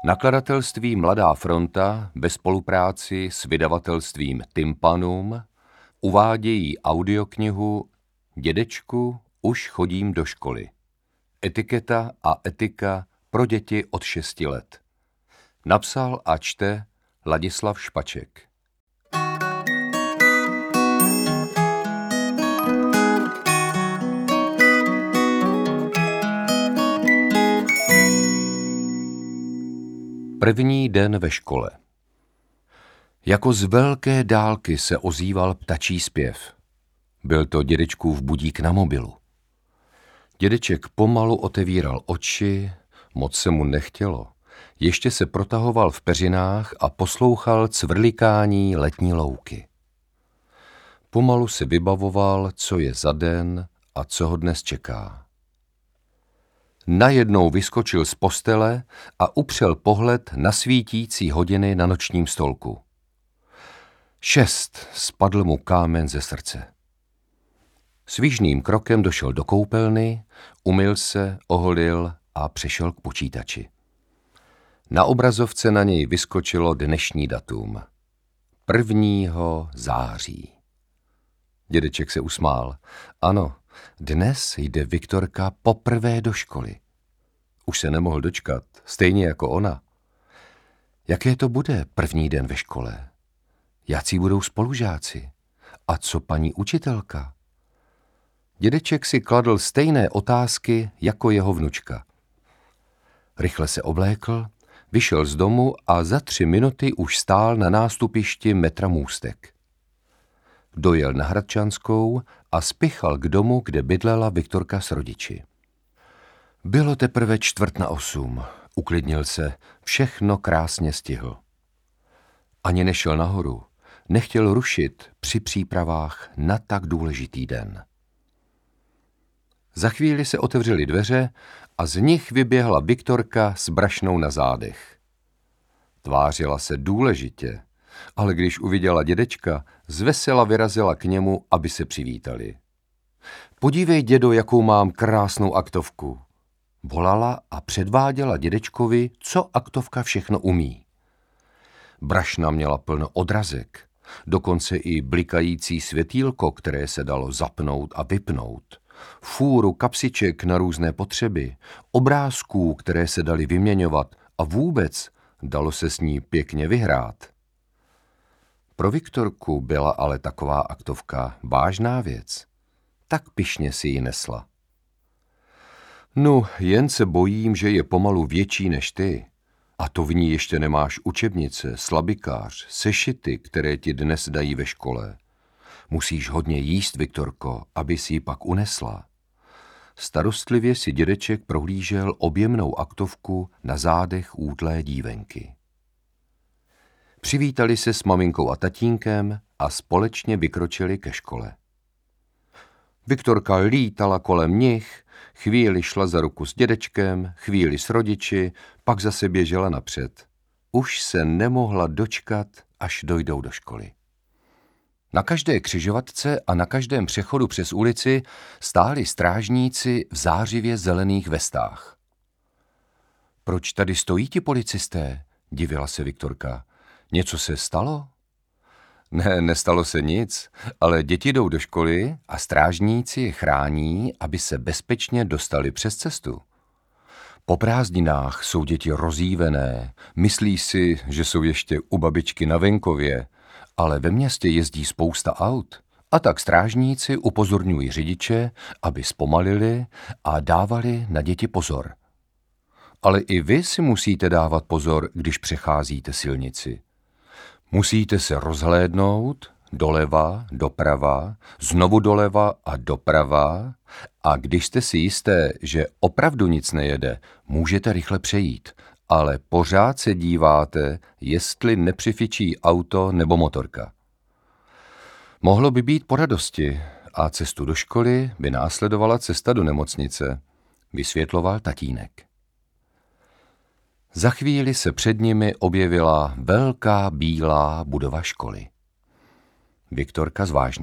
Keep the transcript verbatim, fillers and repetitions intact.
Nakladatelství Mladá fronta ve spolupráci s vydavatelstvím Tympanum uvádějí audioknihu Dědečku, už chodím do školy. Etiketa a etika pro děti od šesti let. Napsal a čte Ladislav Špaček. První den ve škole. Jako z velké dálky se ozýval ptačí zpěv. Byl to dědečkův budík na mobilu. Dědeček pomalu otevíral oči, moc se mu nechtělo. Ještě se protahoval v peřinách a poslouchal cvrlikání letní louky. Pomalu se vybavoval, co je za den a co ho dnes čeká. Najednou vyskočil z postele a upřel pohled na svítící hodiny na nočním stolku. Šest, spadl mu kámen ze srdce. Svižným krokem došel do koupelny, umyl se, oholil a přešel k počítači. Na obrazovce na něj vyskočilo dnešní datum. Prvního září. Dědeček se usmál. Ano, dnes jde Viktorka poprvé do školy. Už se nemohl dočkat, stejně jako ona. Jaké to bude první den ve škole? Jací budou spolužáci? A co paní učitelka? Dědeček si kladl stejné otázky jako jeho vnučka. Rychle se oblékl, vyšel z domu a za tři minuty už stál na nástupišti metra Můstek. Dojel na Hradčanskou a spěchal k domu, kde bydlela Viktorka s rodiči. Bylo teprve čtvrt na osm. Uklidnil se, všechno krásně stihl. Ani nešel nahoru, nechtěl rušit při přípravách na tak důležitý den. Za chvíli se otevřely dveře a z nich vyběhla Viktorka s brašnou na zádech. Tvářila se důležitě, ale když uviděla dědečka, zvesela vyrazila k němu, aby se přivítali. Podívej, dědo, jakou mám krásnou aktovku. Volala a předváděla dědečkovi, co aktovka všechno umí. Brašna měla plno odrazek, dokonce i blikající světýlko, které se dalo zapnout a vypnout, fůru kapsiček na různé potřeby, obrázků, které se daly vyměňovat a vůbec dalo se s ní pěkně vyhrát. Pro Viktorku byla ale taková aktovka vážná věc. Tak pyšně si ji nesla. No, jen se bojím, že je pomalu větší než ty. A to v ní ještě nemáš učebnice, slabikář, sešity, které ti dnes dají ve škole. Musíš hodně jíst, Viktorko, aby si ji pak unesla. Starostlivě si dědeček prohlížel objemnou aktovku na zádech útlé dívenky. Přivítali se s maminkou a tatínkem a společně vykročili ke škole. Viktorka lítala kolem nich, chvíli šla za ruku s dědečkem, chvíli s rodiči, pak zase běžela napřed. Už se nemohla dočkat, až dojdou do školy. Na každé křižovatce a na každém přechodu přes ulici stáli strážníci v zářivě zelených vestách. Proč tady stojí ti policisté? Divila se Viktorka. Něco se stalo? Ne, nestalo se nic, ale děti jdou do školy a strážníci je chrání, aby se bezpečně dostali přes cestu. Po prázdninách jsou děti rozjívené, myslí si, že jsou ještě u babičky na venkově, ale ve městě jezdí spousta aut. A tak strážníci upozorňují řidiče, aby zpomalili a dávali na děti pozor. Ale i vy si musíte dávat pozor, když přecházíte silnici. Musíte se rozhlédnout doleva, doprava, znovu doleva a doprava a když jste si jisté, že opravdu nic nejede, můžete rychle přejít, ale pořád se díváte, jestli nepřifičí auto nebo motorka. Mohlo by být po radosti a cestu do školy by následovala cesta do nemocnice, vysvětloval tatínek. Za chvíli se před nimi objevila velká bílá budova školy. Viktorka zvážnila.